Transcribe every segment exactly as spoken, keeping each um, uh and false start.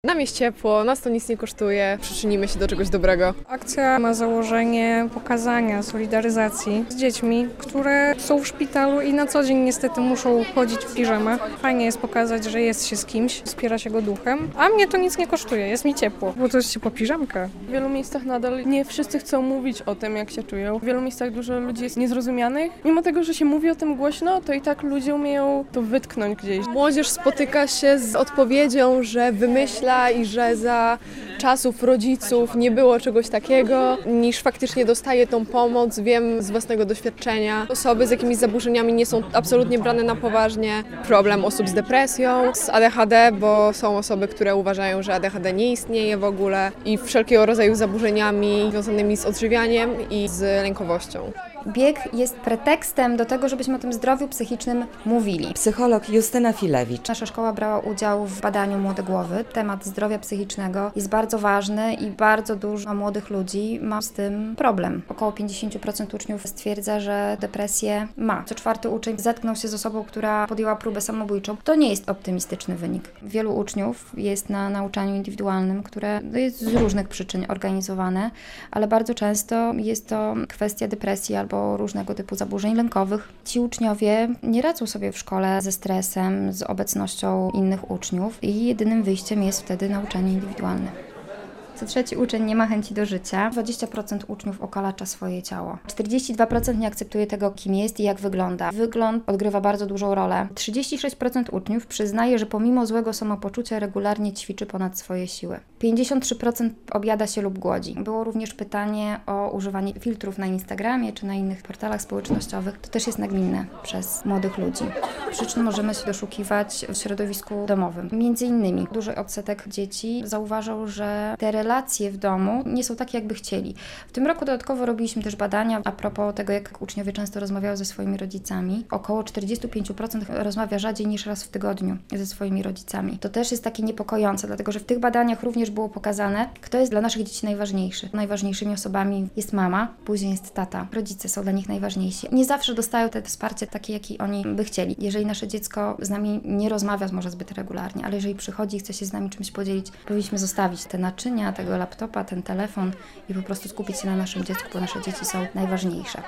Nam jest ciepło, nas to nic nie kosztuje, przyczynimy się do czegoś dobrego. Akcja ma założenie pokazania solidaryzacji z dziećmi, które są w szpitalu i na co dzień niestety muszą chodzić w piżamach. Fajnie jest pokazać, że jest się z kimś, wspiera się go duchem, a mnie to nic nie kosztuje, jest mi ciepło, bo to jest ciepła piżamka. W wielu miejscach nadal nie wszyscy chcą mówić o tym, jak się czują. W wielu miejscach dużo ludzi jest niezrozumianych. Mimo tego, że się mówi o tym głośno, to i tak ludzie umieją to wytknąć gdzieś. Młodzież spotyka się z odpowiedzią, że wymyśla i że za czasów rodziców nie było czegoś takiego, niż faktycznie dostaje tą pomoc. Wiem z własnego doświadczenia. Osoby z jakimiś zaburzeniami nie są absolutnie brane na poważnie. Problem osób z depresją, z A D H D, bo są osoby, które uważają, że A D H D nie istnieje w ogóle i wszelkiego rodzaju zaburzeniami związanymi z odżywianiem i z lękowością. Bieg jest pretekstem do tego, żebyśmy o tym zdrowiu psychicznym mówili. Psycholog Justyna Filewicz. Nasza szkoła brała udział w badaniu Młode Głowy. Temat zdrowia psychicznego jest bardzo ważny i bardzo dużo młodych ludzi ma z tym problem. Około pięćdziesiąt procent uczniów stwierdza, że depresję ma. Co czwarty uczeń zetknął się z osobą, która podjęła próbę samobójczą. To nie jest optymistyczny wynik. Wielu uczniów jest na nauczaniu indywidualnym, które jest z różnych przyczyn organizowane, ale bardzo często jest to kwestia depresji albo albo różnego typu zaburzeń lękowych. Ci uczniowie nie radzą sobie w szkole ze stresem, z obecnością innych uczniów i jedynym wyjściem jest wtedy nauczanie indywidualne. Co trzeci uczeń nie ma chęci do życia. dwadzieścia procent uczniów okalacza swoje ciało. czterdzieści dwa procent nie akceptuje tego, kim jest i jak wygląda. Wygląd odgrywa bardzo dużą rolę. trzydzieści sześć procent uczniów przyznaje, że pomimo złego samopoczucia regularnie ćwiczy ponad swoje siły. pięćdziesiąt trzy procent objada się lub głodzi. Było również pytanie o używanie filtrów na Instagramie czy na innych portalach społecznościowych. To też jest nagminne przez młodych ludzi. Przyczyn możemy się doszukiwać w środowisku domowym. Między innymi duży odsetek dzieci zauważył, że te relacje Relacje w domu nie są takie, jakby chcieli. W tym roku dodatkowo robiliśmy też badania a propos tego, jak uczniowie często rozmawiają ze swoimi rodzicami. Około czterdzieści pięć procent rozmawia rzadziej niż raz w tygodniu ze swoimi rodzicami. To też jest takie niepokojące, dlatego że w tych badaniach również było pokazane, kto jest dla naszych dzieci najważniejszy. Najważniejszymi osobami jest mama, później jest tata. Rodzice są dla nich najważniejsi. Nie zawsze dostają te wsparcie takie, jakie oni by chcieli. Jeżeli nasze dziecko z nami nie rozmawia może zbyt regularnie, ale jeżeli przychodzi i chce się z nami czymś podzielić, powinniśmy zostawić te naczynia, tego laptopa, ten telefon i po prostu skupić się na naszym dziecku, bo nasze dzieci są najważniejsze.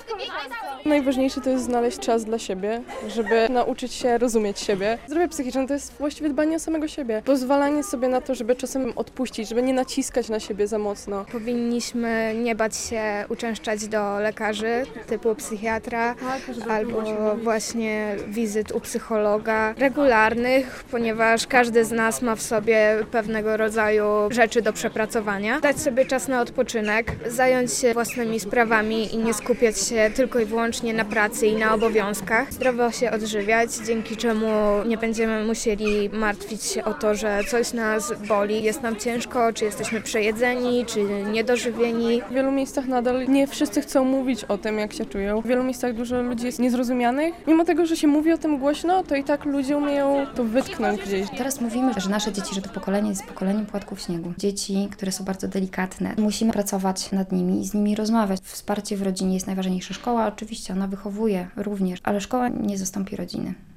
Najważniejsze to jest znaleźć czas dla siebie, żeby nauczyć się rozumieć siebie. Zdrowie psychiczne to jest właściwie dbanie o samego siebie. Pozwalanie sobie na to, żeby czasem odpuścić, żeby nie naciskać na siebie za mocno. Powinniśmy nie bać się uczęszczać do lekarzy typu psychiatra albo właśnie wizyt u psychologa regularnych, ponieważ każdy z nas ma w sobie pewnego rodzaju rzeczy do przepracowania. Dać sobie czas na odpoczynek, zająć się własnymi sprawami i nie skupiać się tylko i wyłącznie na pracy i na obowiązkach. Zdrowo się odżywiać, dzięki czemu nie będziemy musieli martwić się o to, że coś nas boli, jest nam ciężko, czy jesteśmy przejedzeni, czy niedożywieni. W wielu miejscach nadal nie wszyscy chcą mówić o tym, jak się czują. W wielu miejscach dużo ludzi jest niezrozumianych. Mimo tego, że się mówi o tym głośno, to i tak ludzie umieją to wytknąć gdzieś. Teraz mówimy, że nasze dzieci, że to pokolenie jest pokoleniem płatków śniegu. Dzieci, które są bardzo delikatne. Musimy pracować nad nimi i z nimi rozmawiać. Wsparcie w rodzinie jest najważniejsze. Szkoła oczywiście, ona wychowuje również, ale szkoła nie zastąpi rodziny.